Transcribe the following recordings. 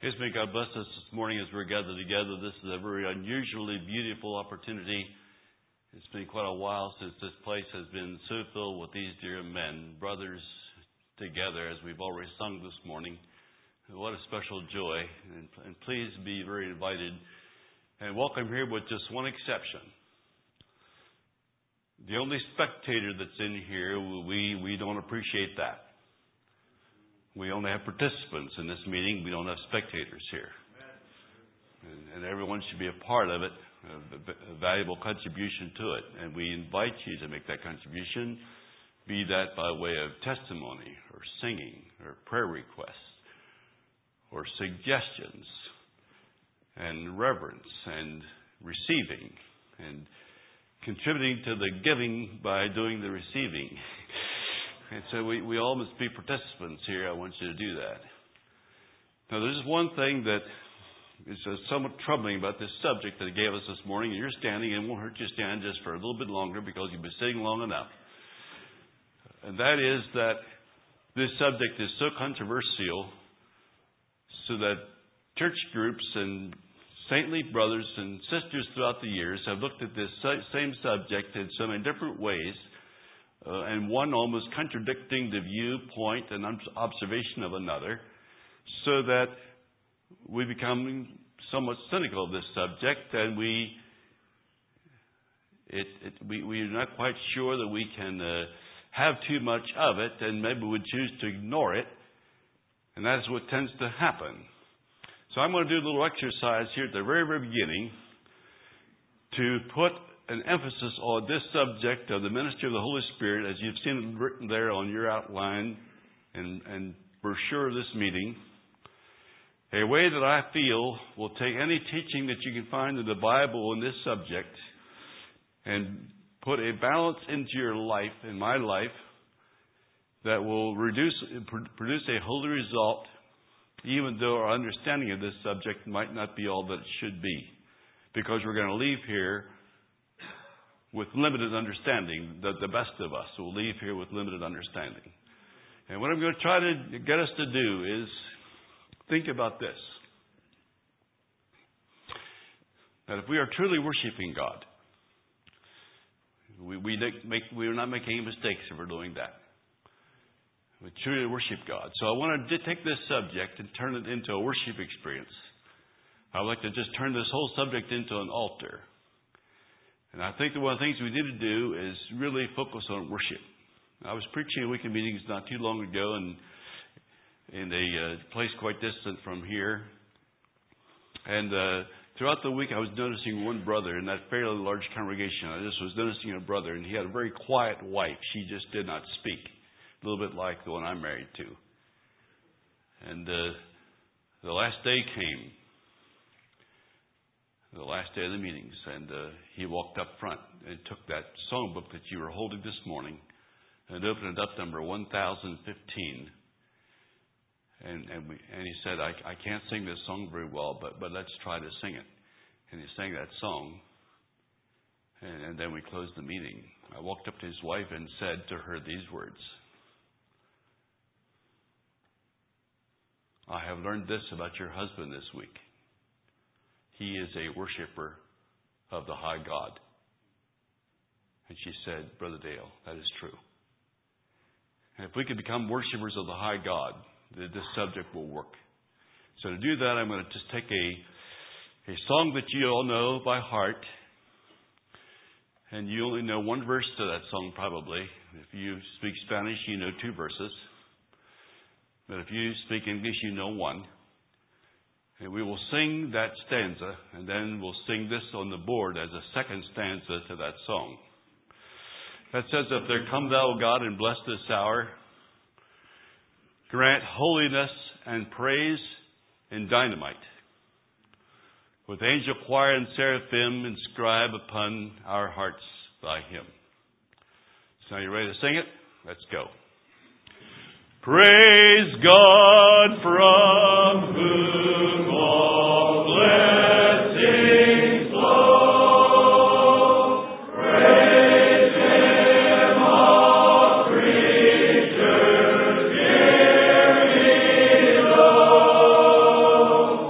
May God bless us this morning as we're gathered together. This is a very unusually beautiful opportunity. It's been quite a while since this place has been so filled with these dear men, brothers together, as we've already sung this morning. What a special joy. And please be very invited and welcome here with just one exception. The only spectator that's in here, we don't appreciate that. We only have participants in this meeting. We don't have spectators here. And everyone should be a part of it, a valuable contribution to it. And we invite you to make that contribution, be that by way of testimony or singing or prayer requests or suggestions and reverence and receiving and contributing to the giving by doing the receiving. And so we all must be participants here. I want you to do that. Now, there's one thing that is somewhat troubling about this subject that he gave us this morning. And you're standing, and it won't hurt you to stand just for a little bit longer because you've been sitting long enough. And that is that this subject is so controversial so that church groups and saintly brothers and sisters throughout the years have looked at this same subject in so many different ways. And one almost contradicting the viewpoint and observation of another, so that we become somewhat cynical of this subject, and we're not quite sure that we can have too much of it, and maybe we would choose to ignore it, and that's what tends to happen. So I'm going to do a little exercise here at the very, very beginning to put an emphasis on this subject of the ministry of the Holy Spirit, as you've seen it written there on your outline and brochure of this meeting. A way that I feel will take any teaching that you can find in the Bible on this subject and put a balance into your life, in my life, that will produce a holy result, even though our understanding of this subject might not be all that it should be. Because we're going to leave here with limited understanding. The best of us will leave here with limited understanding. And what I'm going to try to get us to do is think about this. That if we are truly worshiping God, we're not making any mistakes if we're doing that. We truly worship God. So I want to take this subject and turn it into a worship experience. I'd like to just turn this whole subject into an altar. And I think that one of the things we need to do is really focus on worship. I was preaching at weekend meetings not too long ago in a place quite distant from here. And throughout the week I was noticing one brother in that fairly large congregation. I just was noticing a brother, and he had a very quiet wife. She just did not speak. A little bit like the one I'm married to. And the last day came. The last day of the meetings, and he walked up front and took that songbook that you were holding this morning and opened it up, number 1015. And he said, I can't sing this song very well, but let's try to sing it. And he sang that song, and then we closed the meeting. I walked up to his wife and said to her these words: I have learned this about your husband this week. He is a worshiper of the high God. And she said, Brother Dale, that is true. And if we could become worshipers of the high God, this subject will work. So to do that, I'm going to just take a song that you all know by heart. And you only know one verse to that song probably. If you speak Spanish, you know 2 verses. But if you speak English, you know 1. And we will sing that stanza, and then we'll sing this on the board as a second stanza to that song. That says, if there come thou, God, and bless this hour, grant holiness and praise in dynamite. With angel choir and seraphim, inscribe upon our hearts thy hymn. So now you ready to sing it? Let's go. Praise God from whom all blessings flow. Praise Him, all creatures hear below.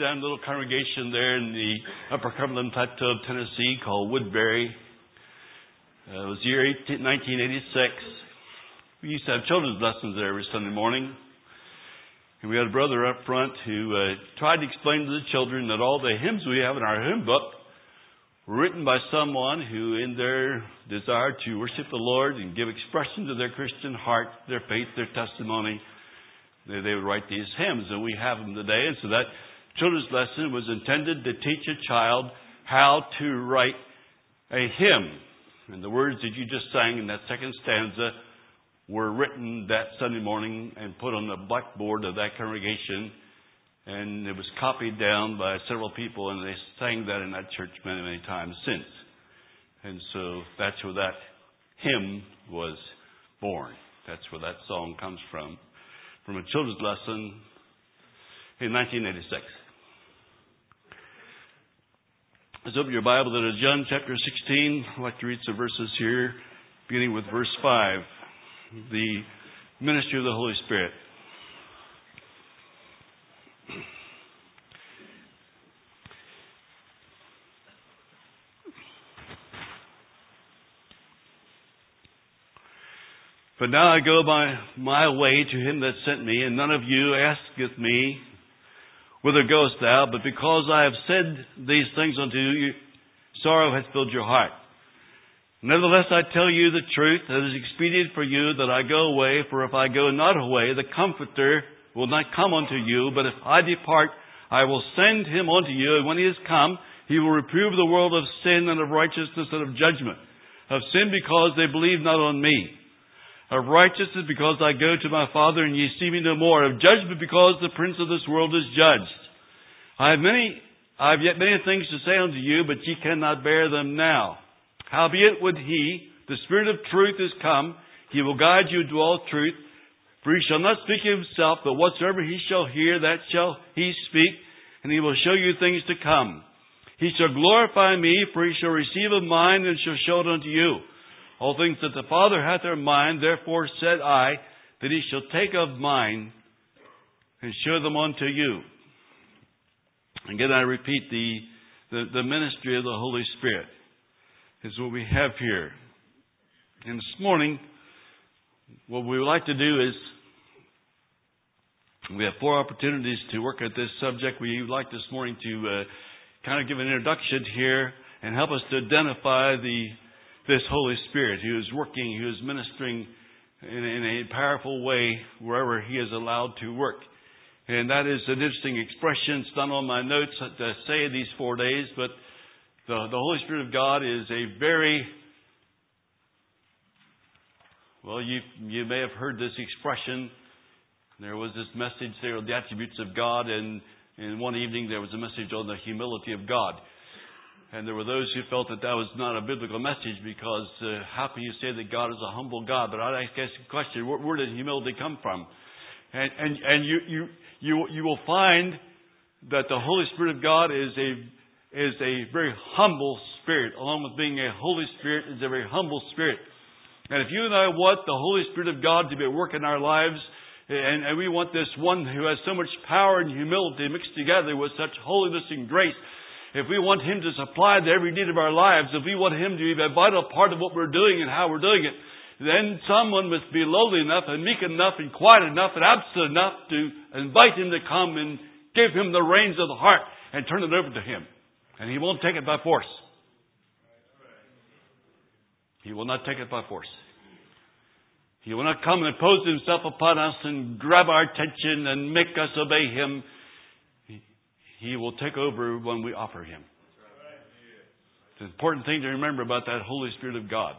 time little congregation there in the Upper Cumberland Plateau of Tennessee called Woodbury. It was the year 1986. We used to have children's lessons there every Sunday morning. And we had a brother up front who tried to explain to the children that all the hymns we have in our hymn book were written by someone who, in their desire to worship the Lord and give expression to their Christian heart, their faith, their testimony, they would write these hymns. And we have them today. And so that children's lesson was intended to teach a child how to write a hymn. And the words that you just sang in that second stanza were written that Sunday morning and put on the blackboard of that congregation. And it was copied down by several people, and they sang that in that church many, many times since. And so that's where that hymn was born. That's where that song comes from a children's lesson in 1986. Let's open your Bible to John chapter 16. I'd like to read some verses here, beginning with verse 5. The ministry of the Holy Spirit. But now I go by my way to him that sent me, and none of you asketh me, whither goest thou? But because I have said these things unto you, sorrow hath filled your heart. Nevertheless, I tell you the truth, that it is expedient for you that I go away, for if I go not away, the Comforter will not come unto you, but if I depart, I will send him unto you, and when he is come, he will reprove the world of sin and of righteousness and of judgment. Of sin because they believe not on me. Of righteousness because I go to my Father, and ye see me no more. Of judgment because the prince of this world is judged. I have yet many things to say unto you, but ye cannot bear them now. Howbeit would he, the Spirit of truth, is come, he will guide you into all truth. For he shall not speak of himself, but whatsoever he shall hear, that shall he speak, and he will show you things to come. He shall glorify me, for he shall receive of mine, and shall show it unto you. All things that the Father hath in mind, therefore said I, that he shall take of mine, and show them unto you. Again, I repeat, the ministry of the Holy Spirit is what we have here. And this morning, what we would like to do is, we have 4 opportunities to work at this subject. We would like this morning to kind of give an introduction here and help us to identify this Holy Spirit who is working, who is ministering in a powerful way wherever he is allowed to work. And that is an interesting expression. It's not on my notes to say these 4 days, but the Holy Spirit of God is a very, well, you may have heard this expression. There was this message there of the attributes of God, and in one evening there was a message on the humility of God. And there were those who felt that was not a biblical message because how can you say that God is a humble God? But I guess the question, where did humility come from? And you will find that the Holy Spirit of God is a very humble spirit. Along with being a Holy Spirit, is a very humble spirit. And if you and I want the Holy Spirit of God to be at work in our lives, and we want this one who has so much power and humility mixed together with such holiness and grace, if we want him to supply the every need of our lives, if we want him to be a vital part of what we're doing and how we're doing it, then someone must be lowly enough and meek enough and quiet enough and absent enough to invite him to come and give him the reins of the heart and turn it over to him. And he won't take it by force. He will not take it by force. He will not come and impose himself upon us and grab our attention and make us obey him. He will take over when we offer him. It's an important thing to remember about that Holy Spirit of God.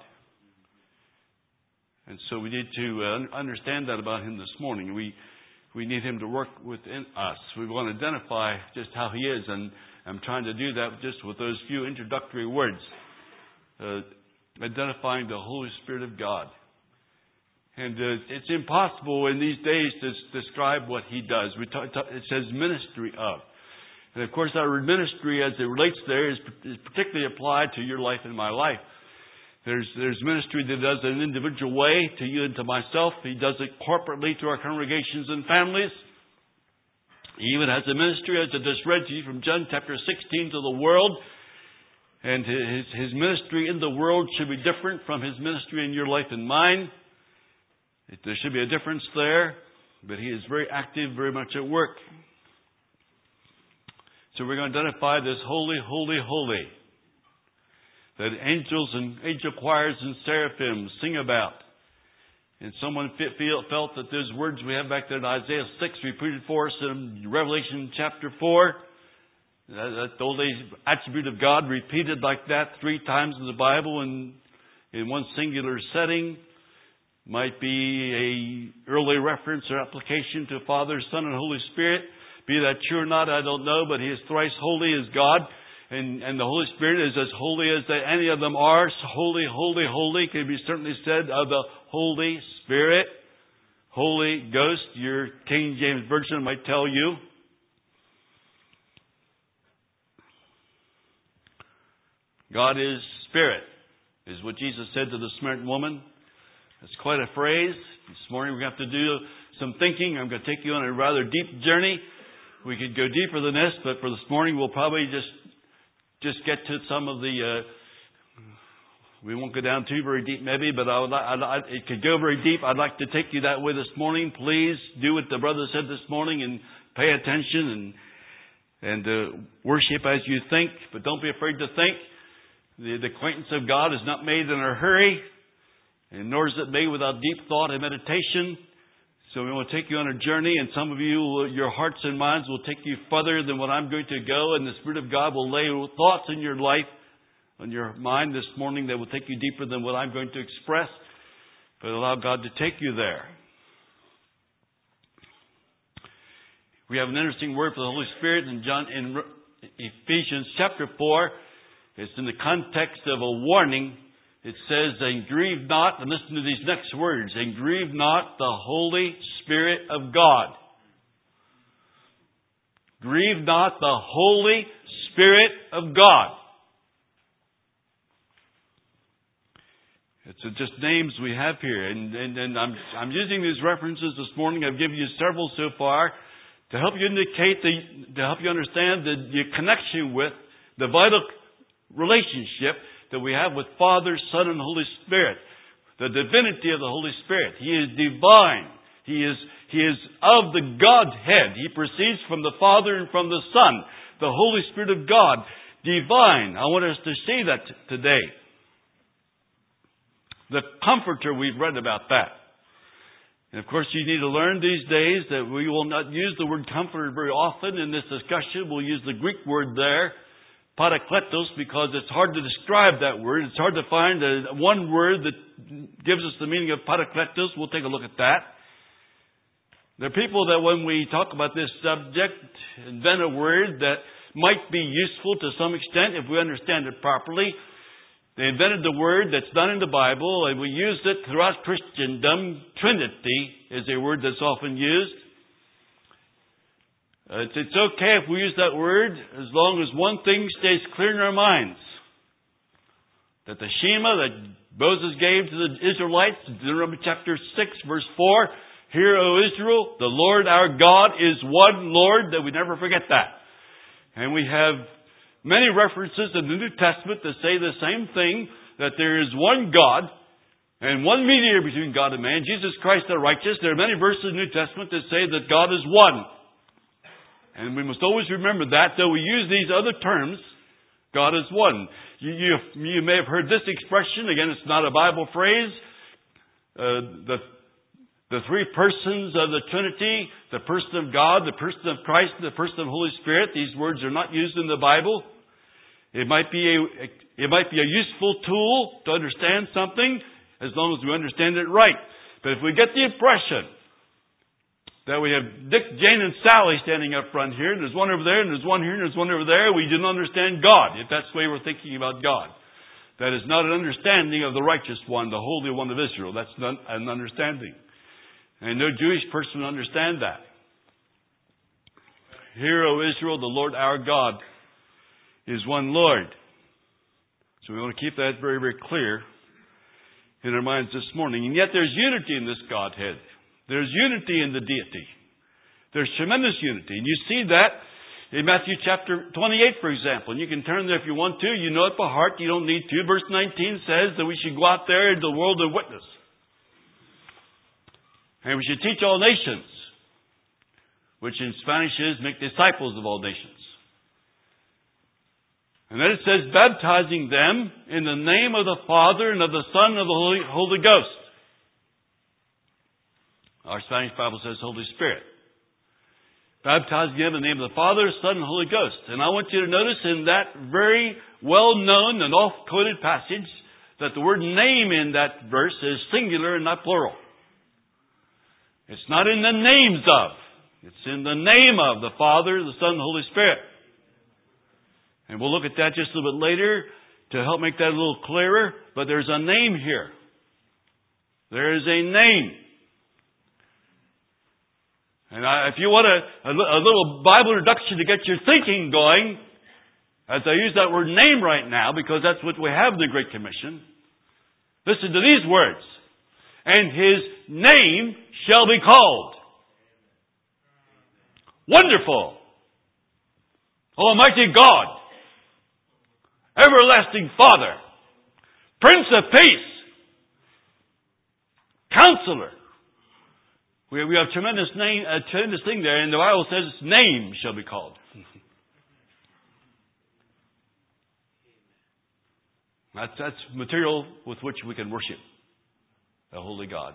And so we need to understand that about him this morning. We need him to work within us. We want to identify just how he is. And I'm trying to do that just with those few introductory words. Identifying the Holy Spirit of God. And it's impossible in these days to describe what he does. It says ministry of. And of course, our word ministry, as it relates there, is particularly applied to your life and my life. There's ministry that does it in an individual way to you and to myself. He does it corporately to our congregations and families. He even has a ministry, as I just read to you from John chapter 16, to the world. And his ministry in the world should be different from his ministry in your life and mine. There should be a difference there. But he is very active, very much at work. So we're going to identify this holy, holy, holy that angels and angel choirs and seraphims sing about. And someone felt that those words we have back there in Isaiah 6 repeated for us in Revelation chapter 4, that old attribute of God repeated like that 3 times in the Bible in one singular setting, might be a early reference or application to Father, Son, and Holy Spirit. Be that true or not, I don't know, but He is thrice holy as God. And the Holy Spirit is as holy as any of them are. Holy, holy, holy can be certainly said of the Holy Spirit. Holy Ghost, your King James Version might tell you. God is Spirit, is what Jesus said to the Samaritan woman. It's quite a phrase. This morning we're going to have to do some thinking. I'm going to take you on a rather deep journey. We could go deeper than this, but for this morning we'll probably just get to some of the... we won't go down too very deep maybe, but it could go very deep. I'd like to take you that way this morning. Please do what the brother said this morning and pay attention and worship as you think, but don't be afraid to think. The acquaintance of God is not made in a hurry, and nor is it made without deep thought and meditation. So we want to take you on a journey, and some of you, your hearts and minds will take you further than what I'm going to go, and the Spirit of God will lay thoughts in your life, on your mind this morning that will take you deeper than what I'm going to express, but allow God to take you there. We have an interesting word for the Holy Spirit in Ephesians chapter 4. It's in the context of a warning. It says, and grieve not, and listen to these next words, and grieve not the Holy Spirit of God. Grieve not the Holy Spirit of God. It's just names we have here. And I'm using these references this morning. I've given you several so far to help you to help you understand the connection with the vital relationship that we have with Father, Son, and Holy Spirit. The divinity of the Holy Spirit. He is divine. He is of the Godhead. He proceeds from the Father and from the Son. The Holy Spirit of God. Divine. I want us to see that today. The Comforter, we've read about that. And of course, you need to learn these days that we will not use the word Comforter very often in this discussion. We'll use the Greek word there, Parakletos, because it's hard to describe that word. It's hard to find one word that gives us the meaning of Parakletos. We'll take a look at that. There are people that when we talk about this subject, invent a word that might be useful to some extent if we understand it properly. They invented the word that's not in the Bible, and we use it throughout Christendom. Trinity is a word that's often used. It's okay if we use that word as long as one thing stays clear in our minds. That the Shema that Moses gave to the Israelites, Deuteronomy chapter 6, verse 4, Hear, O Israel, the Lord our God is one Lord, that we never forget that. And we have many references in the New Testament that say the same thing, that there is one God and one mediator between God and man, Jesus Christ the righteous. There are many verses in the New Testament that say that God is one. And we must always remember that, though we use these other terms, God is one. You may have heard this expression. Again, it's not a Bible phrase. The three persons of the Trinity, the person of God, the person of Christ, and the person of the Holy Spirit. These words are not used in the Bible. It might be a useful tool to understand something as long as we understand it right. But if we get the impression that we have Dick, Jane, and Sally standing up front here, and there's one over there, and there's one here, and there's one over there, we didn't understand God, if that's the way we're thinking about God. That is not an understanding of the righteous one, the Holy One of Israel. That's not an understanding. And no Jewish person would understand that. Hear, O Israel, the Lord our God is one Lord. So we want to keep that very, very clear in our minds this morning. And yet there's unity in this Godhead. There's unity in the deity. There's tremendous unity. And you see that in Matthew chapter 28, for example. And you can turn there if you want to. You know it by heart. You don't need to. Verse 19 says that we should go out there into the world and witness. And we should teach all nations, which in Spanish is make disciples of all nations. And then it says, baptizing them in the name of the Father and of the Son and of the Holy Ghost. Our Spanish Bible says Holy Spirit. Baptizing them in the name of the Father, Son, and Holy Ghost. And I want you to notice in that very well-known and oft-quoted passage that the word name in that verse is singular and not plural. It's not in the names of. It's in the name of the Father, the Son, and the Holy Spirit. And we'll look at that just a little bit later to help make that a little clearer. But there's a name here. There is a name. And if you want a little Bible introduction to get your thinking going, as I use that word name right now, because that's what we have in the Great Commission, listen to these words. And His name shall be called Wonderful, Almighty God, Everlasting Father, Prince of Peace, Counselor. We have a tremendous thing there, and the Bible says His name shall be called. That's material with which we can worship the Holy God.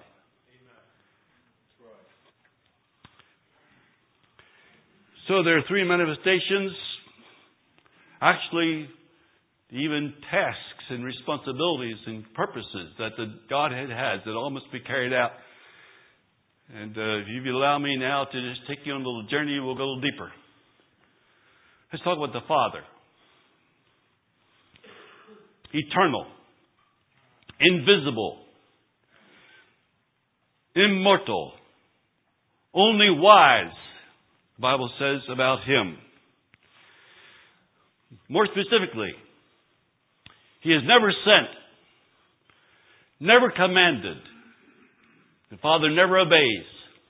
So there are three manifestations, actually even tasks and responsibilities and purposes that the Godhead has that all must be carried out. And if you allow me now to just take you on a little journey, we'll go a little deeper. Let's talk about the Father. Eternal, invisible, immortal, only wise, the Bible says about Him. More specifically, He is never sent, never commanded. The Father never obeys.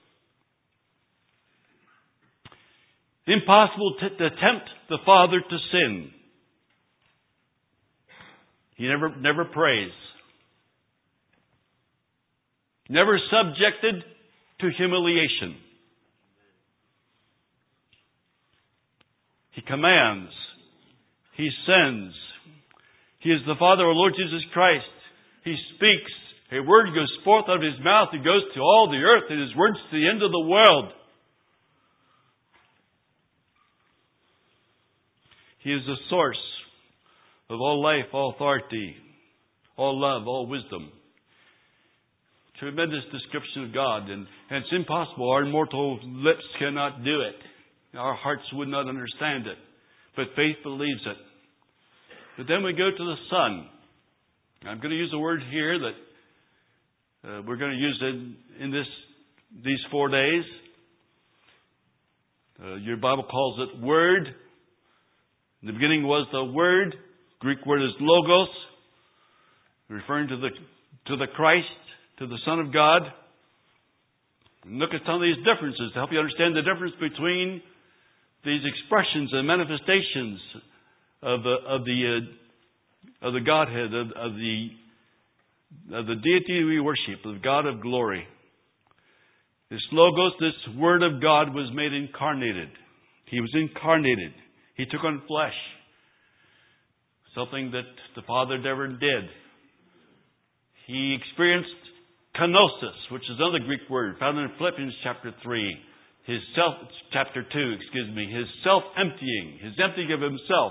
Impossible to tempt the Father to sin. He never prays. Never subjected to humiliation. He commands. He sends. He is the Father of our Lord Jesus Christ. He speaks. A word goes forth out of His mouth. It goes to all the earth, and His words to the end of the world. He is the source of all life, all authority, all love, all wisdom. Tremendous description of God. And it's impossible. Our mortal lips cannot do it. Our hearts would not understand it. But faith believes it. But then we go to the Son. I'm going to use a word here that we're going to use it in these 4 days. Your Bible calls it Word. In the beginning was the Word. Greek word is logos, referring to the Christ, to the Son of God. And look at some of these differences to help you understand the difference between these expressions and manifestations of the Godhead, of the deity we worship, the God of glory. This logos, this Word of God, was made incarnated. He was incarnated. He took on flesh. Something that the Father never did. He experienced kenosis, which is another Greek word found in Philippians chapter 3. His self-emptying, his emptying of Himself.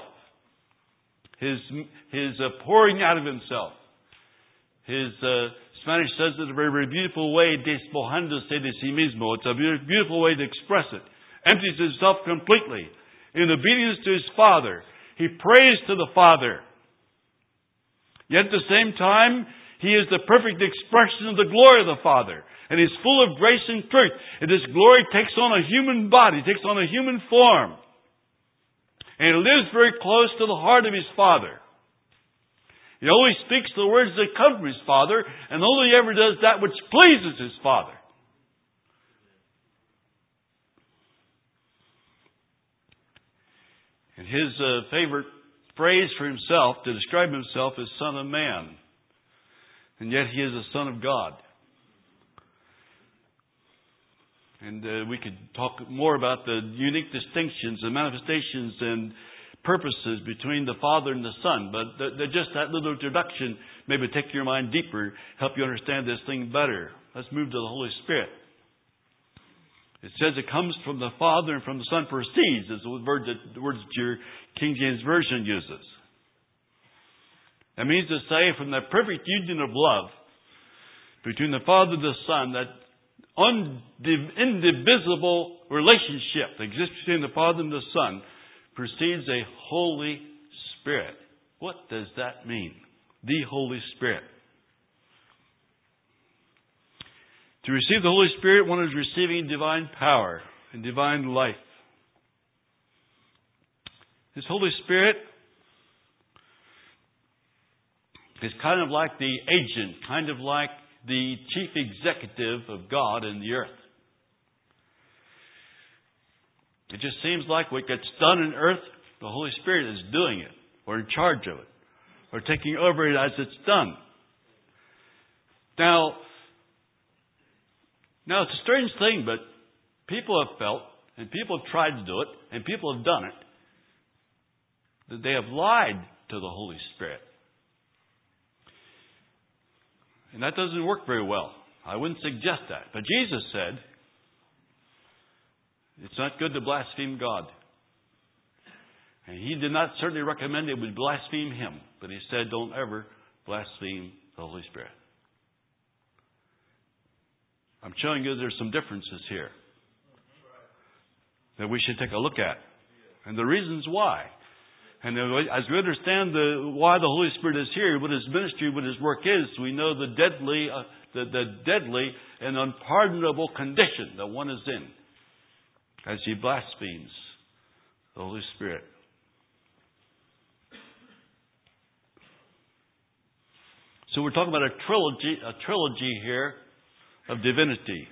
His pouring out of Himself. His Spanish says it a very beautiful way, despojándose de sí mismo. It's a beautiful way to express it. Empties Himself completely. In obedience to His Father. He prays to the Father. Yet at the same time, He is the perfect expression of the glory of the Father. And He's full of grace and truth. And His glory takes on a human body, takes on a human form. And He lives very close to the heart of His Father. He only speaks the words that come from His Father, and only ever does that which pleases His Father. And his favorite phrase for himself, to describe himself, is Son of Man. And yet he is the Son of God. And we could talk more about the unique distinctions and manifestations and purposes between the Father and the Son. But just that little introduction maybe take your mind deeper, help you understand this thing better. Let's move to the Holy Spirit. It says it comes from the Father and from the Son, proceeds, is the words that your King James Version uses. That means to say from the perfect union of love between the Father and the Son, that indivisible relationship that exists between the Father and the Son, precedes a Holy Spirit. What does that mean? The Holy Spirit. To receive the Holy Spirit, one is receiving divine power and divine life. This Holy Spirit is kind of like the agent, kind of like the chief executive of God in the earth. It just seems like what gets done in earth, the Holy Spirit is doing it, or in charge of it, or taking over it as it's done. Now it's a strange thing, but people have felt, and people have tried to do it, and people have done it, that they have lied to the Holy Spirit. And that doesn't work very well. I wouldn't suggest that. But Jesus said, it's not good to blaspheme God. And He did not certainly recommend it would blaspheme Him. But He said, don't ever blaspheme the Holy Spirit. I'm showing you there's some differences here that we should take a look at. And the reasons why. And as we understand why the Holy Spirit is here, what His ministry, what His work is, we know the deadly and unpardonable condition that one is in as he blasphemes the Holy Spirit. So we're talking about a trilogy here of divinity.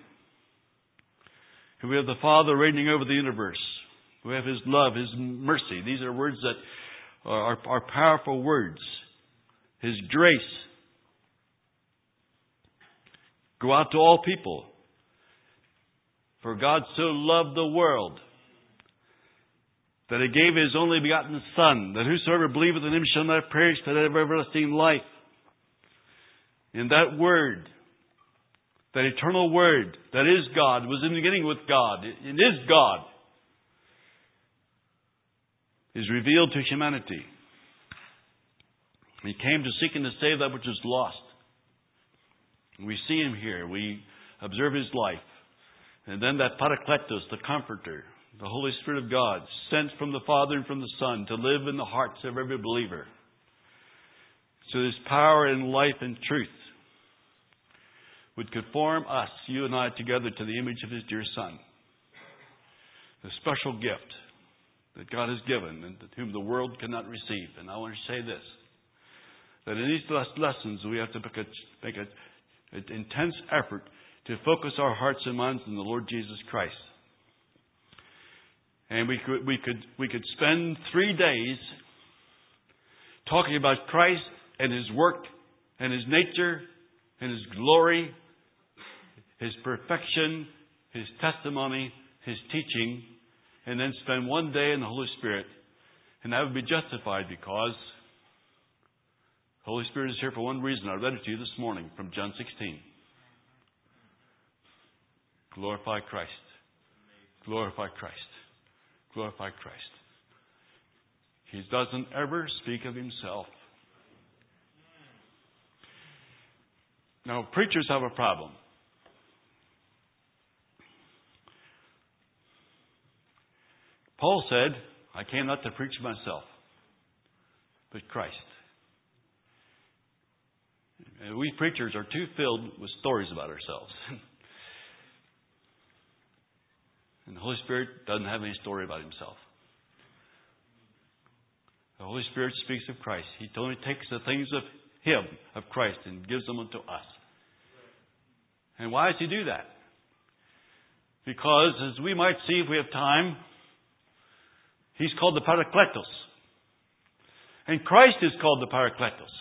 We have the Father reigning over the universe. We have His love, His mercy. These are words that are powerful words. His grace. Go out to all people. For God so loved the world that He gave His only begotten Son, that whosoever believeth in Him shall not perish, but have everlasting life. In that Word, that eternal Word that is God, was in the beginning with God, it is God, is revealed to humanity. He came to seek and to save that which is lost. We see Him here. We observe His life. And then that Parakletos, the Comforter, the Holy Spirit of God, sent from the Father and from the Son to live in the hearts of every believer. So His power and life and truth would conform us, you and I, together to the image of His dear Son. The special gift that God has given and whom the world cannot receive. And I want to say this, that in these lessons we have to make an intense effort to focus our hearts and minds on the Lord Jesus Christ. And we could spend 3 days talking about Christ and His work and His nature and His glory, His perfection, His testimony, His teaching, and then spend 1 day in the Holy Spirit. And that would be justified because the Holy Spirit is here for one reason. I read it to you this morning from John 16. Glorify Christ. Glorify Christ. Glorify Christ. He doesn't ever speak of Himself. Now, preachers have a problem. Paul said, I came not to preach myself, but Christ. And we preachers are too filled with stories about ourselves. And the Holy Spirit doesn't have any story about Himself. The Holy Spirit speaks of Christ. He only takes the things of Him, of Christ, and gives them unto us. And why does He do that? Because, as we might see if we have time, He's called the Parakletos. And Christ is called the Parakletos.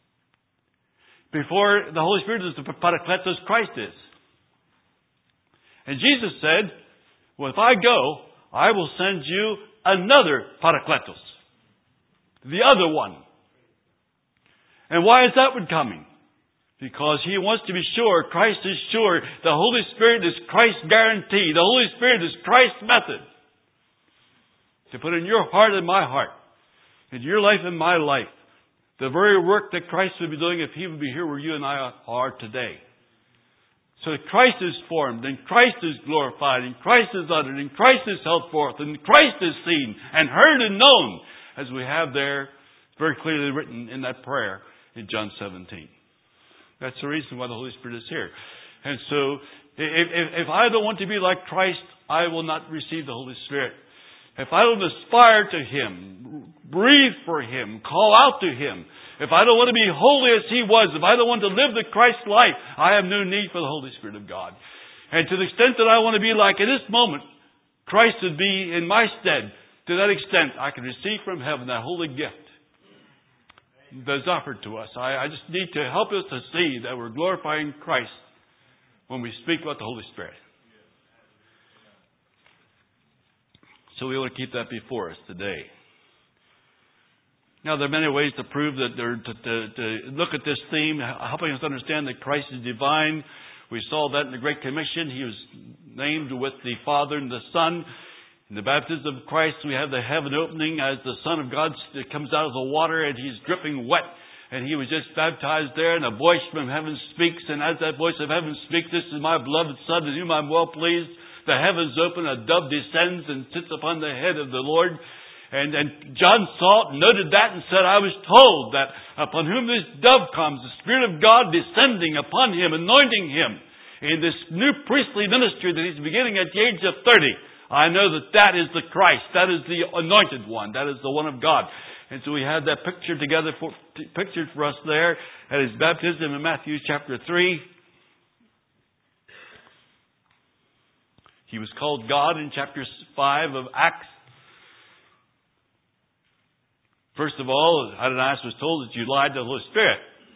Before the Holy Spirit is the Parakletos, Christ is. And Jesus said, well, if I go, I will send you another Parakletos. The other one. And why is that one coming? Because He wants to be sure, Christ is sure, the Holy Spirit is Christ's guarantee. The Holy Spirit is Christ's method. To put in your heart and my heart, in your life and my life, the very work that Christ would be doing if He would be here where you and I are today. So that Christ is formed, and Christ is glorified, and Christ is uttered, and Christ is held forth, and Christ is seen, and heard and known, as we have there very clearly written in that prayer in John 17. That's the reason why the Holy Spirit is here. And so, if I don't want to be like Christ, I will not receive the Holy Spirit. If I don't aspire to Him, breathe for Him, call out to Him, if I don't want to be holy as He was, if I don't want to live the Christ life, I have no need for the Holy Spirit of God. And to the extent that I want to be like in this moment, Christ would be in my stead. To that extent, I can receive from heaven that holy gift that is offered to us. I just need to help us to see that we're glorifying Christ when we speak about the Holy Spirit. So we want to keep that before us today. Now, there are many ways to prove that, to look at this theme, helping us understand that Christ is divine. We saw that in the Great Commission. He was named with the Father and the Son. In the baptism of Christ, we have the heaven opening as the Son of God comes out of the water and He's dripping wet. And He was just baptized there, and a voice from heaven speaks. And as that voice of heaven speaks, "This is my beloved Son, in whom I'm well pleased." The heavens open, a dove descends and sits upon the head of the Lord. And John saw it, noted that, and said, "I was told that upon whom this dove comes, the Spirit of God descending upon Him, anointing Him in this new priestly ministry that He's beginning at the age of 30. I know that that is the Christ. That is the anointed one. That is the one of God." And so we had that picture together, pictured for us there at His baptism in Matthew chapter 3. He was called God in chapter 5 of Acts. First of all, Ananias was told that you lied to the Holy Spirit.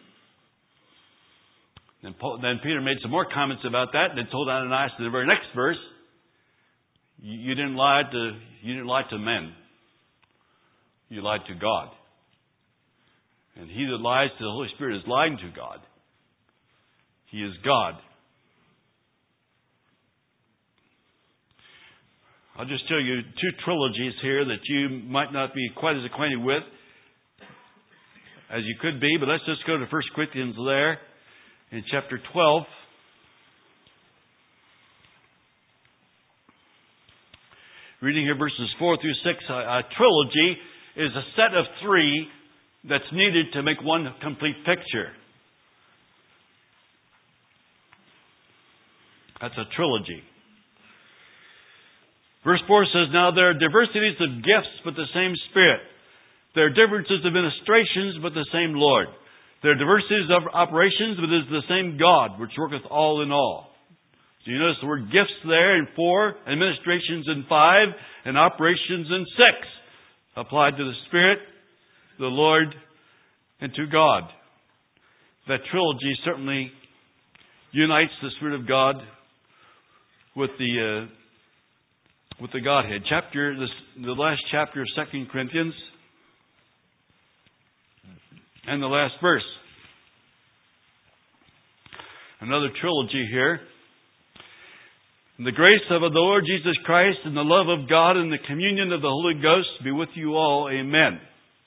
Then Peter made some more comments about that, and then told Ananias in the very next verse, you didn't lie to men. You lied to God. And he that lies to the Holy Spirit is lying to God. He is God. I'll just show you two trilogies here that you might not be quite as acquainted with as you could be, but let's just go to 1 Corinthians there in chapter 12. Reading here verses 4 through 6, a trilogy is a set of three that's needed to make one complete picture. That's a trilogy. Verse 4 says, "Now there are diversities of gifts, but the same Spirit. There are differences of ministrations, but the same Lord. There are diversities of operations, but it is the same God, which worketh all in all." So you notice the word gifts there in 4, administrations in 5, and operations in 6. Applied to the Spirit, the Lord, and to God. That trilogy certainly unites the Spirit of God with the Godhead. The last chapter of 2 Corinthians, and the last verse. Another trilogy here. "The grace of the Lord Jesus Christ and the love of God and the communion of the Holy Ghost be with you all. Amen."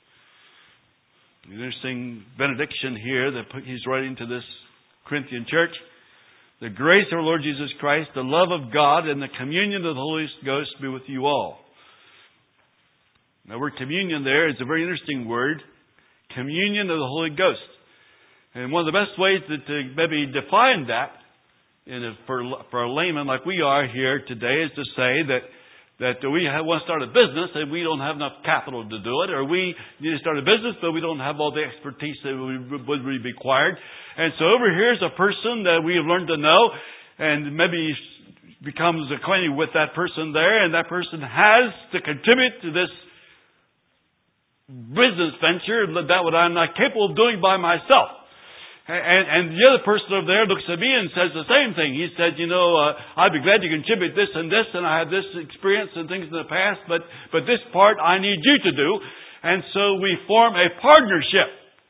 An interesting benediction here that he's writing to this Corinthian church. "The grace of our Lord Jesus Christ, the love of God, and the communion of the Holy Ghost be with you all." The word communion there is a very interesting word. Communion of the Holy Ghost. And one of the best ways to maybe define that for a layman like we are here today is to say that we want to start a business and we don't have enough capital to do it, or we need to start a business but we don't have all the expertise that would be required. And so over here is a person that we have learned to know, and maybe becomes acquainted with that person there, and that person has to contribute to this business venture that what I'm not capable of doing by myself. And the other person over there looks at me and says the same thing. He said, I'd be glad to contribute this, and I have this experience and things in the past, but this part I need you to do. And so we form a partnership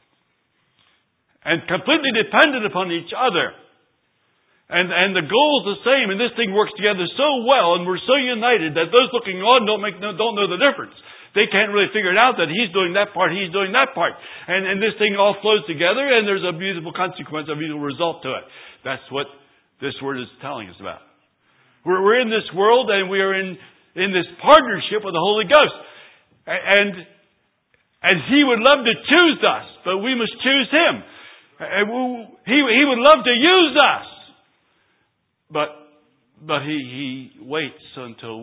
and completely dependent upon each other. And the goal is the same, and this thing works together so well, and we're so united that those looking on don't know the difference. They can't really figure it out that he's doing that part, he's doing that part. And this thing all flows together, and there's a beautiful consequence, a beautiful result to it. That's what this word is telling us about. We're in this world, and we are in this partnership with the Holy Ghost. And He would love to choose us, but we must choose Him. And He would love to use us. But He waits until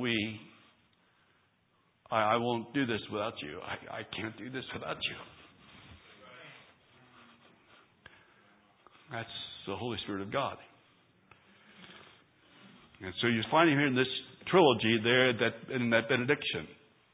I won't do this without you. I can't do this without you. That's the Holy Spirit of God. And so you find Him here in this trilogy there, in that benediction.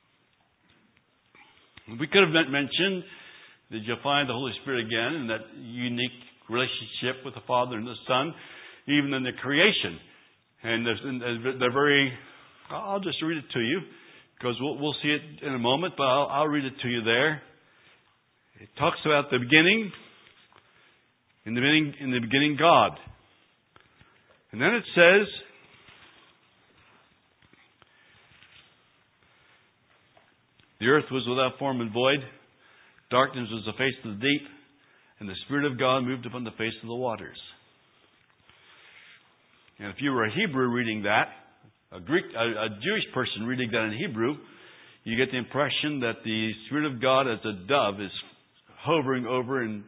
We could have mentioned that you'll find the Holy Spirit again in that unique relationship with the Father and the Son, even in the creation. And they're very... I'll just read it to you, because we'll see it in a moment, but I'll read it to you there. It talks about the beginning. In the beginning, God. And then it says, the earth was without form and void. Darkness was the face of the deep. And the Spirit of God moved upon the face of the waters. And if you were a Hebrew reading that, a Jewish person reading that in Hebrew, you get the impression that the Spirit of God as a dove is hovering over and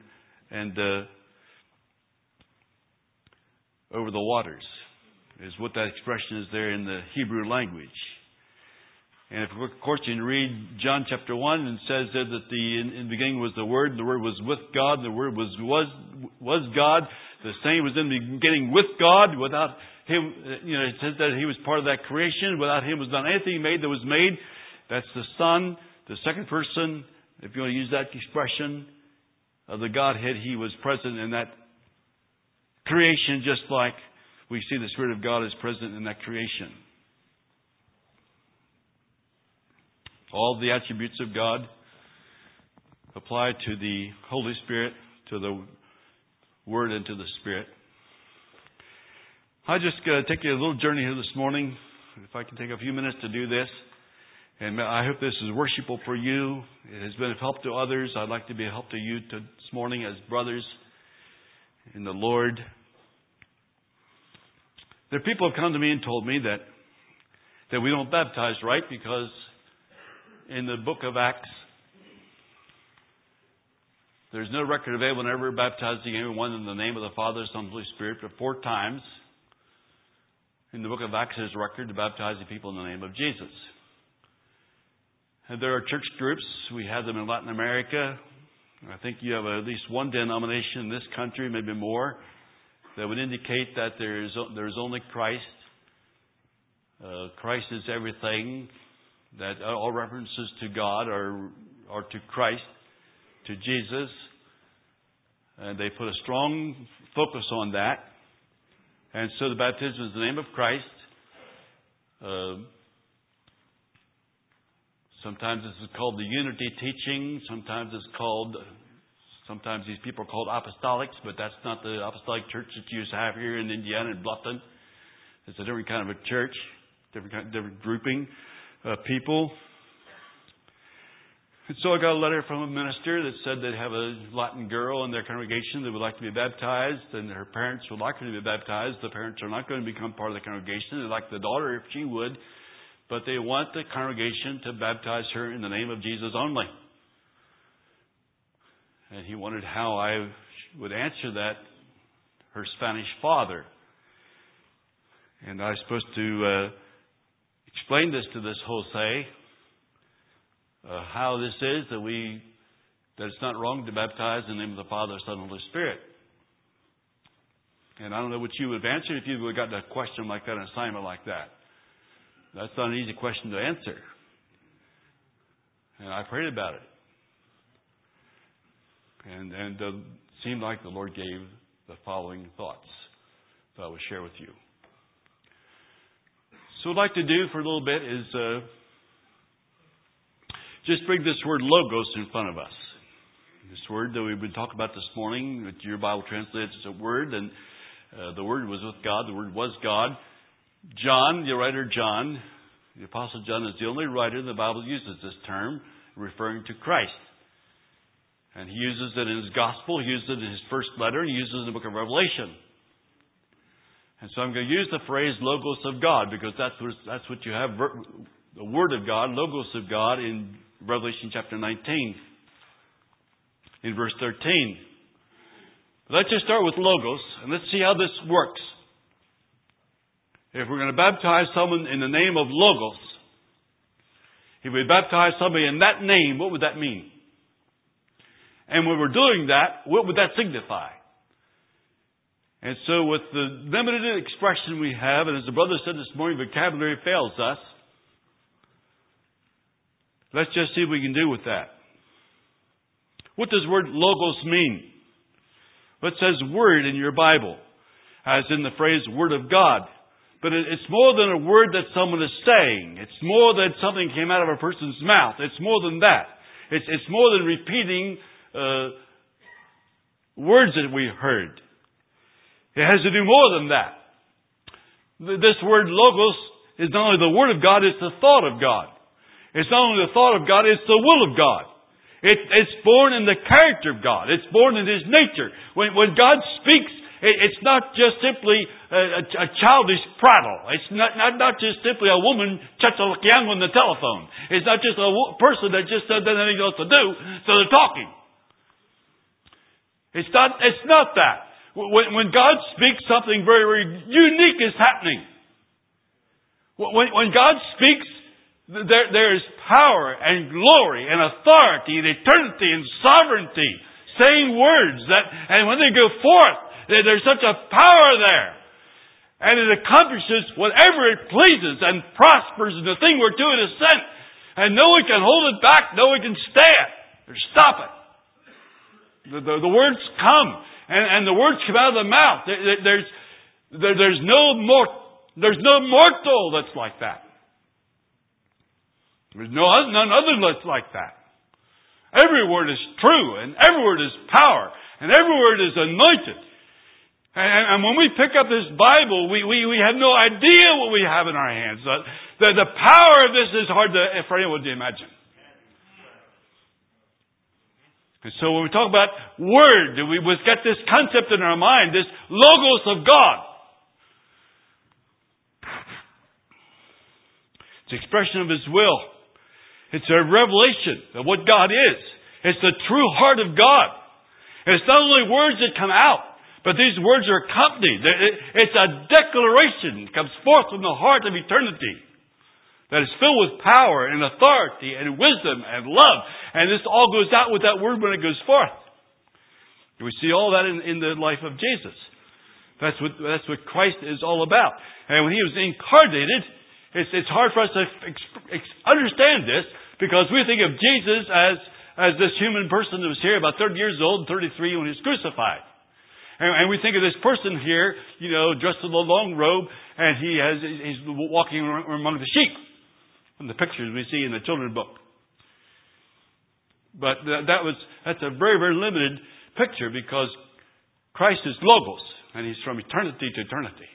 over the waters, is what that expression is there in the Hebrew language. And of course you can read John chapter 1, and it says there that in the beginning was the Word, and the Word was with God, and the Word was God. The same was in the beginning with God. Without Him, it says that He was part of that creation. Without Him was not anything made that was made. That's the Son, the second person, if you want to use that expression, of the Godhead. He was present in that creation, just like we see the Spirit of God is present in that creation. All the attributes of God apply to the Holy Spirit, to the Word, and to the Spirit. I'm just going to take you a little journey here this morning, if I can take a few minutes to do this. And I hope this is worshipful for you. It has been of help to others. I'd like to be a help to you this morning as brothers in the Lord. There are people who have come to me and told me that we don't baptize right because in the book of Acts, there's no record of anyone ever baptizing anyone in the name of the Father, Son, and Holy Spirit, but 4 times in the book of Acts there's a record of baptizing people in the name of Jesus. And there are church groups. We have them in Latin America. I think you have at least one denomination in this country, maybe more, that would indicate that there is only Christ. Christ is everything. That all references to God are to Christ, to Jesus. And they put a strong focus on that. And so the baptism is in the name of Christ. Sometimes this is called the unity teaching. Sometimes these people are called apostolics, but that's not the apostolic church that you have here in Indiana and Bluffton. It's a different kind of a church, different grouping of people. And so I got a letter from a minister that said they'd have a Latin girl in their congregation that would like to be baptized, and her parents would like her to be baptized. The parents are not going to become part of the congregation. They'd like the daughter if she would, but they want the congregation to baptize her in the name of Jesus only. And he wondered how I would answer that, her Spanish father. And I was supposed to explain this to this Jose, how this is that it's not wrong to baptize in the name of the Father, Son, and Holy Spirit. And I don't know what you would have answered if you would have gotten a question like that, an assignment like that. That's not an easy question to answer. And I prayed about it. And it seemed like the Lord gave the following thoughts that I will share with you. So what I'd like to do for a little bit is just bring this word logos in front of us. This word that we've been talking about this morning, that your Bible translates as a word, and the word was with God, the word was God. John, the writer John, the Apostle John is the only writer in the Bible that uses this term, referring to Christ. And he uses it in his gospel, he uses it in his first letter, he uses it in the book of Revelation. And so I'm going to use the phrase logos of God, because that's what you have, the word of God, logos of God, in Revelation chapter 19, in verse 13. Let's just start with logos, and let's see how this works. If we're going to baptize someone in the name of logos, if we baptize somebody in that name, what would that mean? And when we're doing that, what would that signify? And so with the limited expression we have, and as the brother said this morning, vocabulary fails us, let's just see what we can do with that. What does the word logos mean? Well, it says word in your Bible, as in the phrase word of God. But it's more than a word that someone is saying. It's more than something came out of a person's mouth. It's more than that. It's more than repeating words that we heard. It has to do more than that. This word logos is not only the word of God, it's the thought of God. It's not only the thought of God, it's the will of God. It's born in the character of God. It's born in His nature. When God speaks, it's not just simply a childish prattle. It's not just simply a woman chachalakiang on the telephone. It's not just a person that just doesn't have anything else to do, so they're talking. It's not that. When God speaks, something very, very unique is happening. When God speaks, there is power and glory and authority and eternity and sovereignty, saying words and when they go forth, there's such a power there. And it accomplishes whatever it pleases and prospers in the thing we're doing is sent. And no one can hold it back, no one can stay it or stop it. The words come, and the words come out of the mouth. There's no mortal that's like that. There's none other that's like that. Every word is true, and every word is power, and every word is anointed. And when we pick up this Bible, we have no idea what we have in our hands. The power of this is hard for anyone to imagine. And so when we talk about word, we've got this concept in our mind, this logos of God. It's the expression of His will. It's a revelation of what God is. It's the true heart of God. And it's not only words that come out, but these words are accompanied. It's a declaration that comes forth from the heart of eternity that is filled with power and authority and wisdom and love. And this all goes out with that word when it goes forth. We see all that in the life of Jesus. That's what Christ is all about. And when He was incarnated, it's hard for us to understand this, because we think of Jesus as this human person that was here about 30 years old and 33 when He was crucified. And we think of this person here, dressed in a long robe, and he's walking among the sheep, from the pictures we see in the children's book. But that's a very, very limited picture, because Christ is Logos, and He's from eternity to eternity.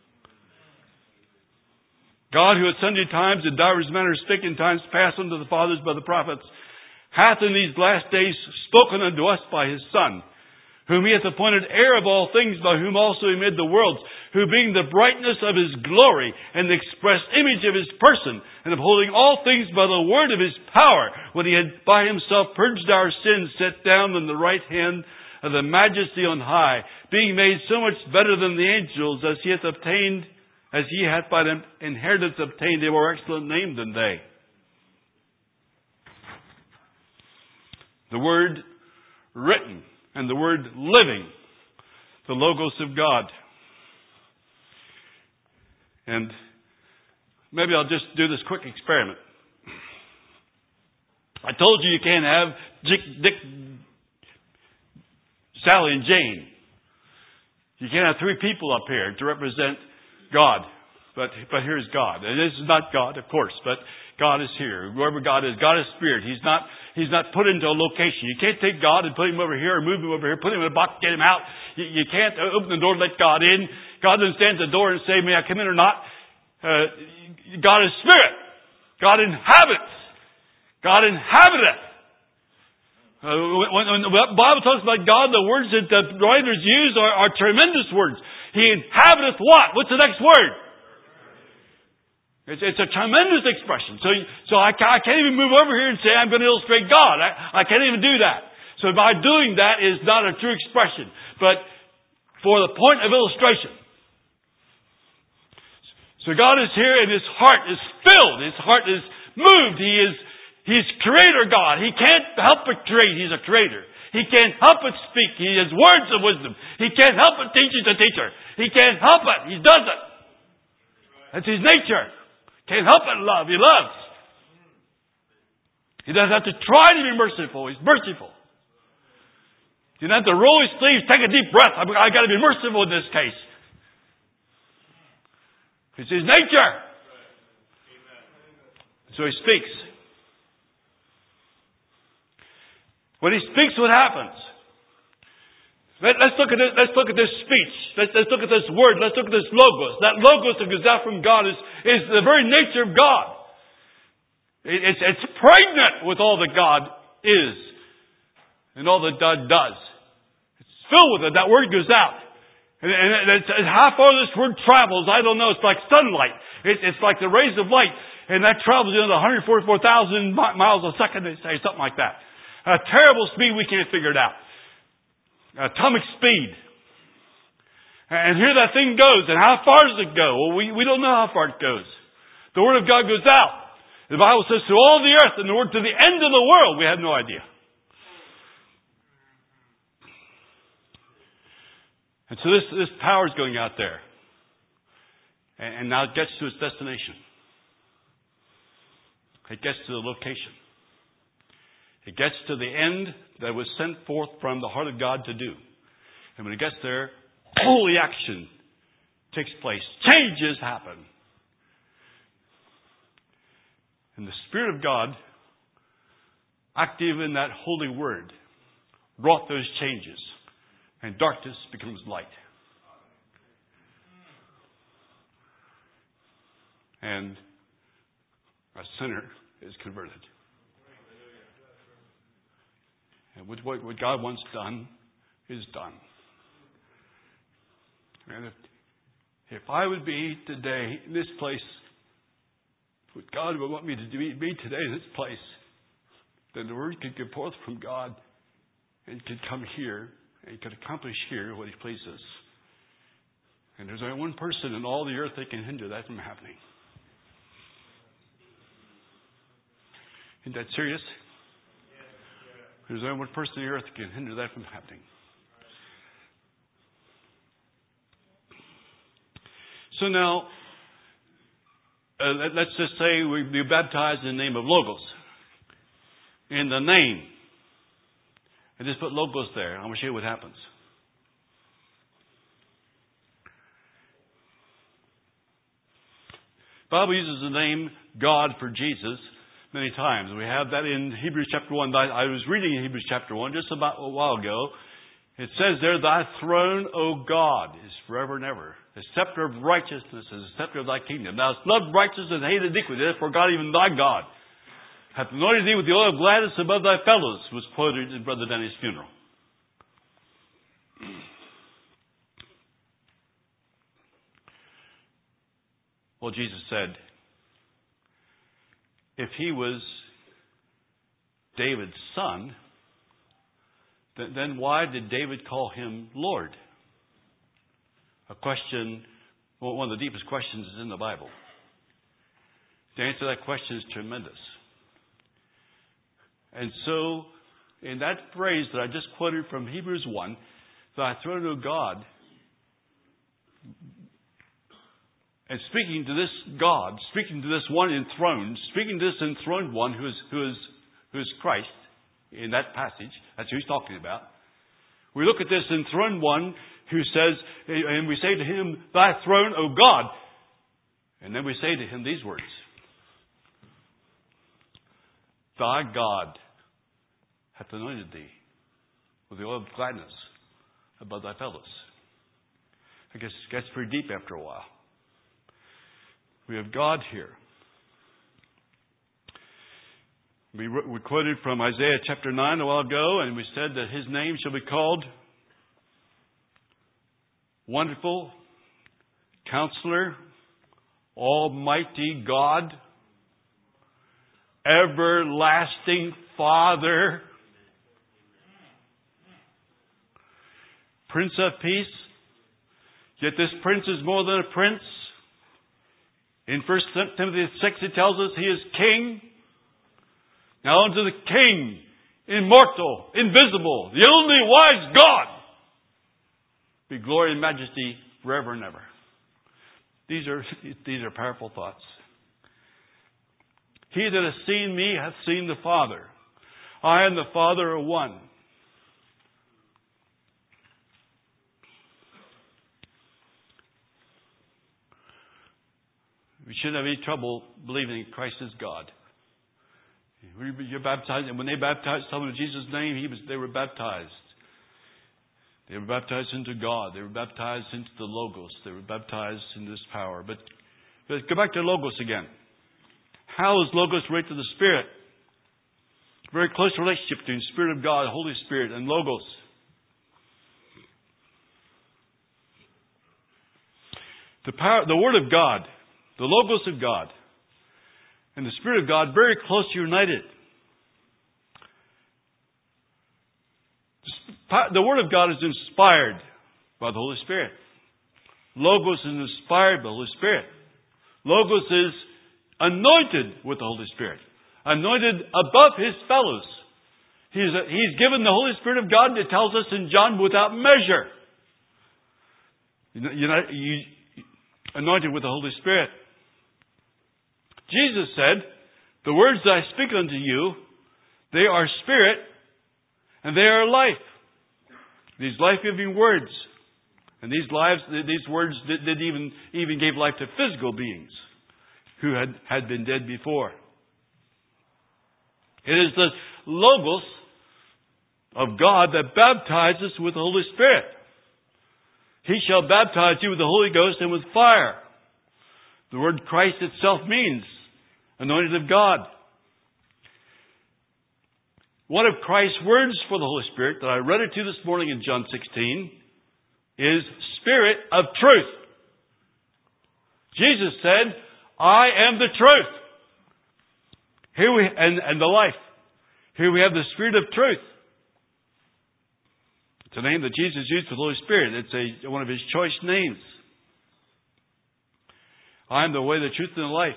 God, who at sundry times in divers manners spake in times past unto the fathers by the prophets, hath in these last days spoken unto us by His Son, whom He hath appointed heir of all things, by whom also He made the worlds, who being the brightness of His glory and the express image of His person, and upholding all things by the word of His power, when He had by Himself purged our sins, sat down on the right hand of the Majesty on high, being made so much better than the angels, as He hath by them inheritance obtained a more excellent name than they. The word written and the word living, the Logos of God. And maybe I'll just do this quick experiment. I told you can't have Dick, Sally, and Jane. You can't have three people up here to represent God. But here's God. And this is not God, of course, but God is here. Whoever God is spirit. He's not put into a location. You can't take God and put him over here or move him over here, put him in a box, get him out. You can't open the door and let God in. God doesn't stand at the door and say, may I come in or not? God is spirit. God inhabits. God inhabiteth. When the Bible talks about God, the words that the writers use are tremendous words. He inhabiteth what? What's the next word? It's a tremendous expression. So I can't even move over here and say I'm going to illustrate God. I can't even do that. So by doing that is not a true expression. But for the point of illustration. So God is here and His heart is filled. His heart is moved. He's creator God. He can't help but create. He's a creator. He can't help but speak. He has words of wisdom. He can't help but teach. He's a teacher. He can't help it. He does it. That's His nature. Can't help but love. He loves. He doesn't have to try to be merciful. He's merciful. He doesn't have to roll his sleeves, take a deep breath. I've got to be merciful in this case. It's His nature. So He speaks. When He speaks, what happens? Let's look at this. Let's look at this speech. Let's look at this word. Let's look at this logos. That logos that goes out from God is the very nature of God. It's pregnant with all that God is and all that God does. It's filled with it. That word goes out. And how far this word travels, I don't know. It's like sunlight. It's like the rays of light. And that travels at 144,000 miles a second, they say, something like that. A terrible speed, we can't figure it out. Atomic speed. And here that thing goes. And how far does it go? Well, we don't know how far it goes. The Word of God goes out. The Bible says to all the earth and the Word to the end of the world. We have no idea. And so this power is going out there. And now it gets to its destination. It gets to the location. It gets to the end that was sent forth from the heart of God to do. And when it gets there, holy action takes place. Changes happen. And the Spirit of God, active in that holy word, wrought those changes. And darkness becomes light. And a sinner is converted. And what God wants done is done. And if I would be today in this place, what God would want me to be today in this place, then the word could go forth from God and could come here and could accomplish here what He pleases. And there's only one person in all the earth that can hinder that from happening. Isn't that serious? There's only one person on the earth that can hinder that from happening. So now, let's just say we be baptized in the name of Logos. In the name. And just put Logos there. I'm going to show you what happens. The Bible uses the name God for Jesus many times. We have that in Hebrews chapter 1. I was reading in Hebrews chapter 1 just about a while ago. It says there, Thy throne, O God, is forever and ever. The scepter of righteousness is the scepter of Thy kingdom. Thou hast loved righteousness and hated iniquity. Therefore God, even Thy God, hath anointed Thee with the oil of gladness above Thy fellows, was quoted in Brother Denny's funeral. Well, Jesus said, if He was David's son, then why did David call Him Lord? A question, one of the deepest questions is in the Bible. To answer that question is tremendous. And so, in that phrase that I just quoted from Hebrews 1, Thy throne, O God, and speaking to this God, speaking to this one enthroned, speaking to this enthroned one who is Christ in that passage. That's who he's talking about. We look at this enthroned one who says, and we say to him, "Thy throne, O God." And then we say to him these words: "Thy God hath anointed thee with the oil of gladness above thy fellows." I guess it gets pretty deep after a while. We have God here. We quoted from Isaiah chapter 9 a while ago, and we said that his name shall be called Wonderful Counselor, Almighty God, Everlasting Father, Prince of Peace. Yet this prince is more than a prince. In 1 Timothy 6 it tells us he is king. Now unto the King, immortal, invisible, the only wise God, be glory and majesty forever and ever. These are powerful thoughts. He that hath seen me hath seen the Father. I and the Father are one. We shouldn't have any trouble believing Christ is God. You're baptized, and when they baptized someone in Jesus' name, they were baptized. They were baptized into God. They were baptized into the Logos. They were baptized into this power. But go back to Logos again. How is Logos related to the Spirit? Very close relationship between Spirit of God, Holy Spirit, and Logos. The Word of God, the Logos of God, and the Spirit of God very closely united. The Word of God is inspired by the Holy Spirit. Logos is inspired by the Holy Spirit. Logos is anointed with the Holy Spirit. Anointed above his fellows. He's given the Holy Spirit of God, it tells us in John, without measure. Anointed with the Holy Spirit. Jesus said, "The words that I speak unto you, they are spirit and they are life." These life-giving words. And these words did even gave life to physical beings who had been dead before. It is the Logos of God that baptizes with the Holy Spirit. He shall baptize you with the Holy Ghost and with fire. The word Christ itself means anointed of God. One of Christ's words for the Holy Spirit that I read it to you this morning in John 16 is Spirit of Truth. Jesus said, "I am the truth." And the life. Here we have the Spirit of Truth. It's a name that Jesus used for the Holy Spirit. It's one of his choice names. I am the way, the truth, and the life.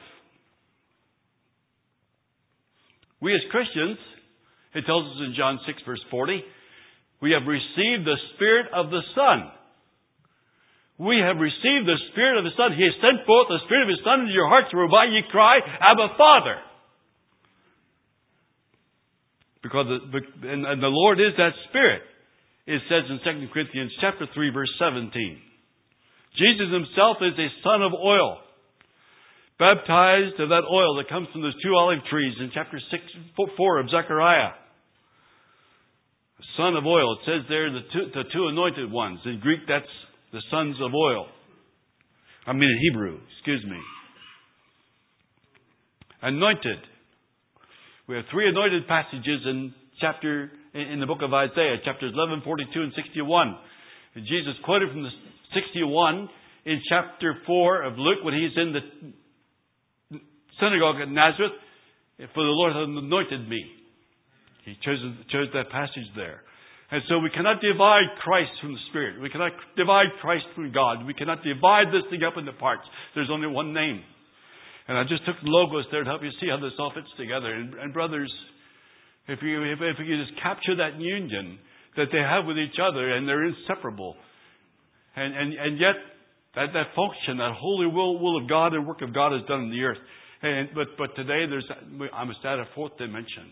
We as Christians, it tells us in John 6 verse 40, we have received the Spirit of the Son. We have received the Spirit of the Son. He has sent forth the Spirit of His Son into your hearts, whereby ye cry, Abba, Father. And the Lord is that Spirit. It says in 2 Corinthians chapter 3 verse 17. Jesus Himself is a son of oil. Baptized of that oil that comes from those two olive trees in chapter 4 of Zechariah. Son of oil. It says there the two anointed ones. In Greek that's the sons of oil. In Hebrew. Excuse me. Anointed. We have three anointed passages in the book of Isaiah, chapters 11, 42, and 61. And Jesus quoted from the 61 in chapter 4 of Luke when he's in the synagogue at Nazareth. For the Lord hath anointed me. He chose that passage there. And so we cannot divide Christ from the Spirit. We cannot divide Christ from God. We cannot divide this thing up into parts. There's only one name. And I just took the logos there to help you see how this all fits together. And brothers, if you just capture that union that they have with each other, and they're inseparable. And yet That function, that holy will of God and work of God is done in the earth. But today I must add a fourth dimension.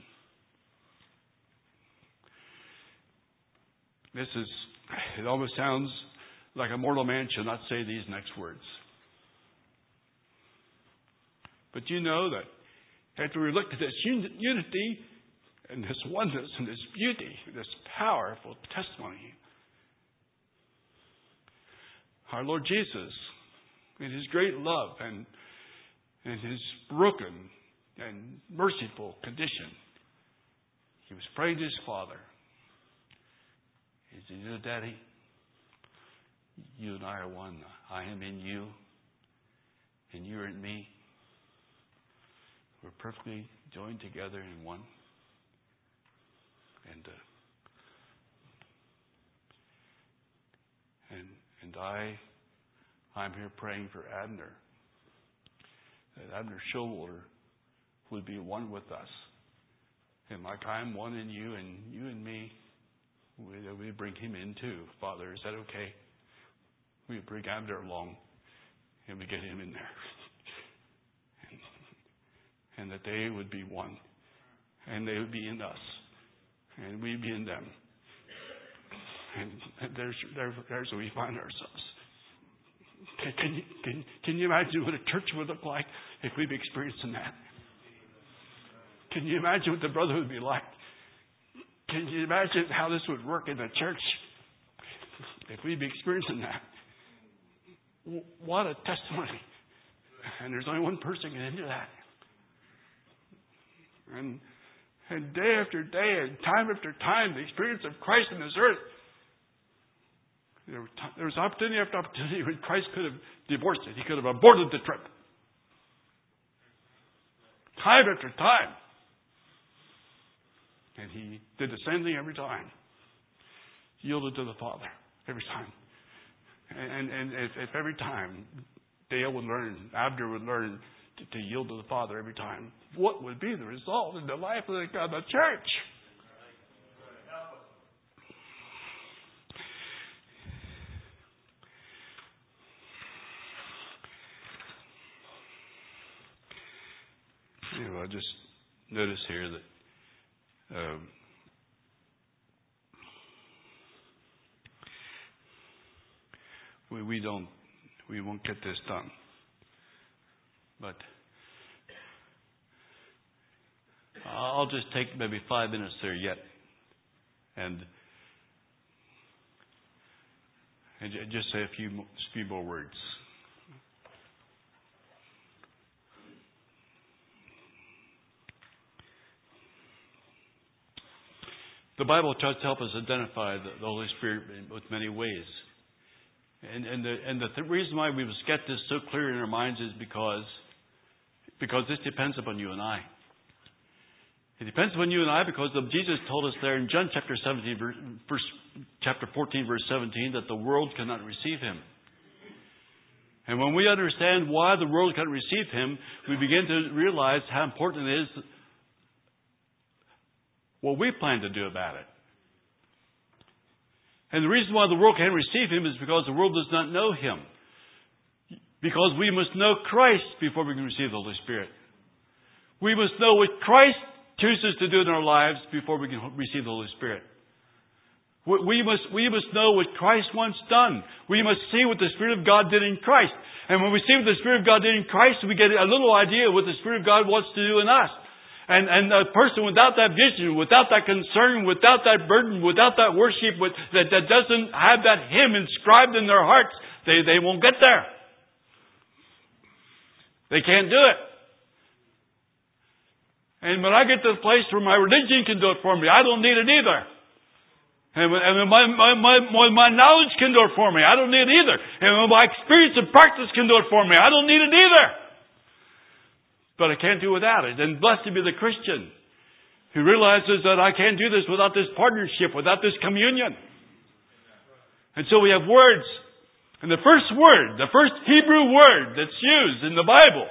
It almost sounds like a mortal man should not say these next words. But you know that after we looked at this unity and this oneness and this beauty, this powerful testimony, our Lord Jesus, in His great love and His broken and merciful condition, He was praying to His Father. He said, "You know, Daddy, you and I are one. I am in you, and you are in me. We're perfectly joined together in one." And I'm here praying for Abner, that Abner Showalter would be one with us. And like I'm one in you and you in me, we bring him in too. Father, is that okay? We bring Abner along and we get him in there. And that they would be one. And they would be in us. And we'd be in them. And there's where we find ourselves. Can you imagine what a church would look like if we've experienced that? Can you imagine what the brotherhood would be like? Can you imagine how this would work in the church if we'd be experiencing that? What a testimony. And there's only one person can do that. And day after day and time after time, the experience of Christ in this earth, there was opportunity after opportunity when Christ could have divorced it. He could have aborted the trip. Time after time. And He did the same thing every time. Yielded to the Father every time. And if every time Dale would learn, Abner would learn to yield to the Father every time, what would be the result in the life of the church? I just notice here that we won't get this done. But I'll just take maybe 5 minutes there yet, and just say a few more words. The Bible tries to help us identify the Holy Spirit with many ways. And the reason why we must get this so clear in our minds is because this depends upon you and I. It depends upon you and I because Jesus told us there in John chapter 14, verse 17, that the world cannot receive Him. And when we understand why the world cannot receive Him, we begin to realize how important it is what we plan to do about it. And the reason why the world can't receive Him is because the world does not know Him. Because we must know Christ before we can receive the Holy Spirit. We must know what Christ chooses to do in our lives before we can receive the Holy Spirit. We must know what Christ wants done. We must see what the Spirit of God did in Christ. And when we see what the Spirit of God did in Christ, we get a little idea of what the Spirit of God wants to do in us. And a person without that vision, without that concern, without that burden, without that worship, that doesn't have that hymn inscribed in their hearts, they won't get there. They can't do it. And when I get to the place where my religion can do it for me, I don't need it either. And when my knowledge can do it for me, I don't need it either. And when my experience and practice can do it for me, I don't need it either. But I can't do without it. And blessed be the Christian who realizes that I can't do this without this partnership, without this communion. And so we have words. And the first word, the first Hebrew word that's used in the Bible,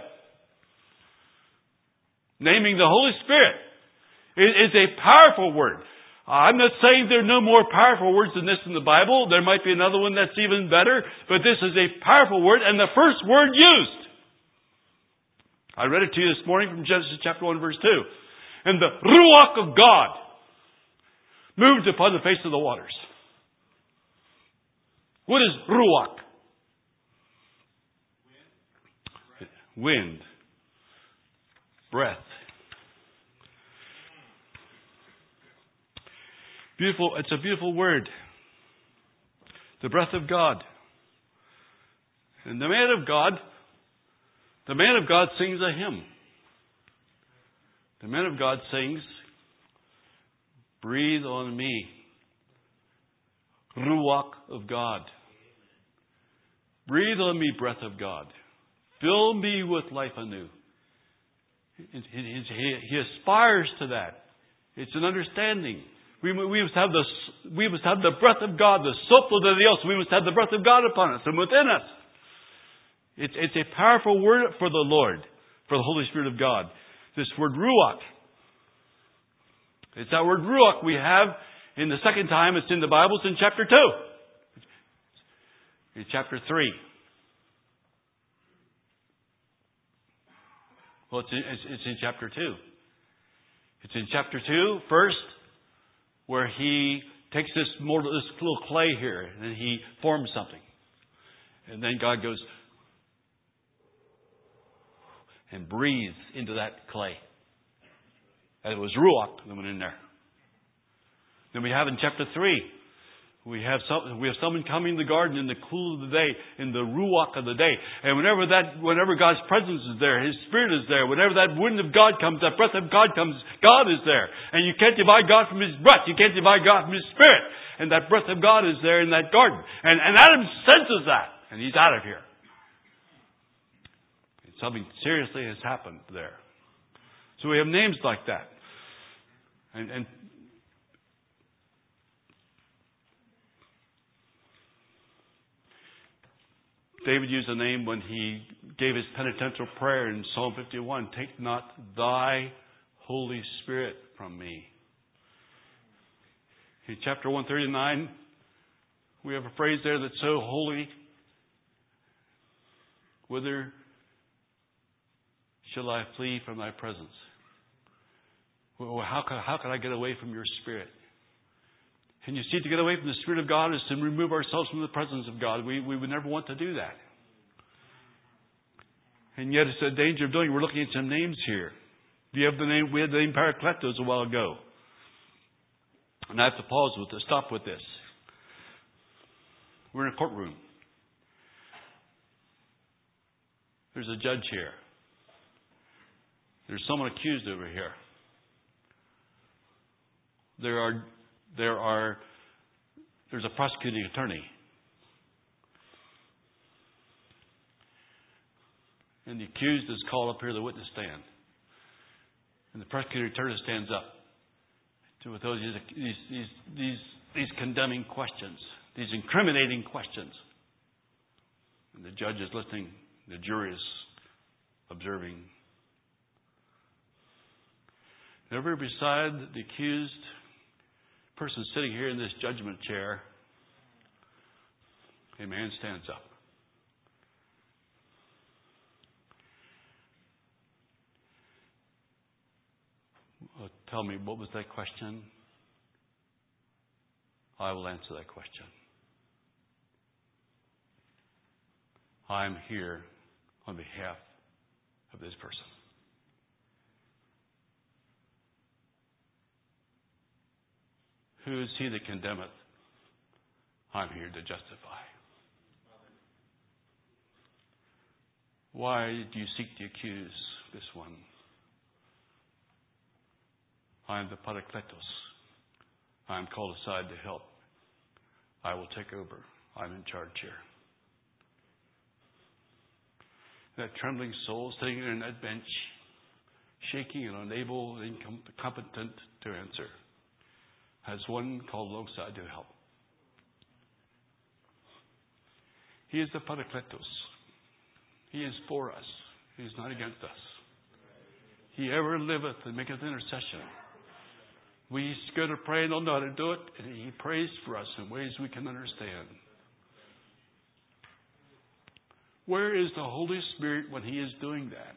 naming the Holy Spirit, is a powerful word. I'm not saying there are no more powerful words than this in the Bible. There might be another one that's even better, but this is a powerful word and the first word used. I read it to you this morning from Genesis chapter 1 verse 2. And the Ruach of God moved upon the face of the waters. What is Ruach? Wind. Breath. Beautiful. It's a beautiful word. The breath of God. And the man of God sings a hymn. The man of God sings, breathe on me, Ruach of God. Breathe on me, breath of God. Fill me with life anew. He aspires to that. It's an understanding. We must have the breath of God, the soplo de Dios. We must have the breath of God upon us and within us. It's a powerful word for the Lord, for the Holy Spirit of God. This word Ruach. It's that word Ruach we have in the second time it's in the Bible. It's in chapter 2. In chapter 3. Well, it's in chapter 2. It's in chapter 2 first, where he takes this little clay here and he forms something. And then God goes and breathes into that clay. And it was Ruach that went in there. Then we have in chapter 3, we have someone coming in the garden in the cool of the day, in the Ruach of the day. And whenever God's presence is there, His Spirit is there, whenever that wind of God comes, that breath of God comes, God is there. And you can't divide God from His breath. You can't divide God from His Spirit. And that breath of God is there in that garden. And Adam senses that. And he's out of here. Something seriously has happened there. So we have names like that. And David used a name when he gave his penitential prayer in Psalm 51. Take not thy Holy Spirit from me. In chapter 139, we have a phrase there that's so holy. Whither shall I flee from thy presence? Well, how can I get away from your Spirit? And you see, to get away from the Spirit of God is to remove ourselves from the presence of God. We would never want to do that. And yet it's a danger of doing it. We're looking at some names here. We had the name Parakletos a while ago. And I have to stop with this. We're in a courtroom. There's a judge here. There's someone accused over here. There's a prosecuting attorney. And the accused is called up here to the witness stand. And the prosecuting attorney stands up with these condemning questions, these incriminating questions. And the judge is listening. The jury is observing. And over beside the accused person sitting here in this judgment chair, a man stands up. Tell me, what was that question? I will answer that question. I'm here on behalf of this person. Who is he that condemneth? I'm here to justify. Why do you seek to accuse this one? I am the Parakletos. I am called aside to help. I will take over. I'm in charge here. That trembling soul sitting there on that bench, shaking and unable and incompetent to answer, has one called alongside to help. He is the Parakletos. He is for us. He is not against us. He ever liveth and maketh intercession. We go to pray and don't know how to do it, and He prays for us in ways we can understand. Where is the Holy Spirit when He is doing that?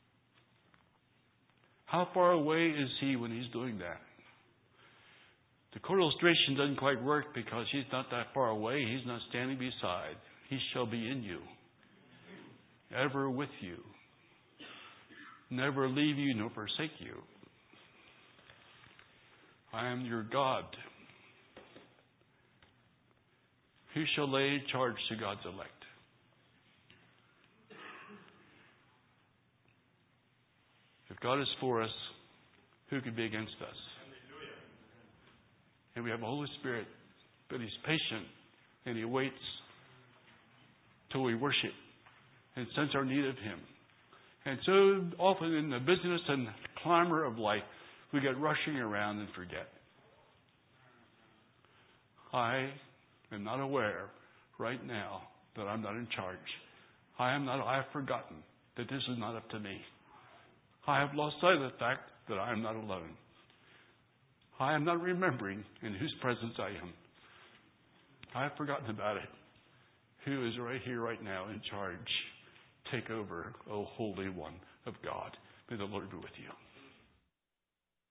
How far away is He when He's doing that? The chord illustration doesn't quite work because He's not that far away. He's not standing beside. He shall be in you, ever with you, never leave you nor forsake you. I am your God. Who shall lay charge to God's elect? If God is for us, who can be against us? And we have the Holy Spirit, but He's patient and He waits till we worship and sense our need of Him. And so often in the business and clamor of life, we get rushing around and forget. I am not aware right now that I'm not in charge. I have forgotten that this is not up to me. I have lost sight of the fact that I am not alone. I am not remembering in whose presence I am. I have forgotten about it. Who is right here, right now, in charge? Take over, O Holy One of God. May the Lord be with you.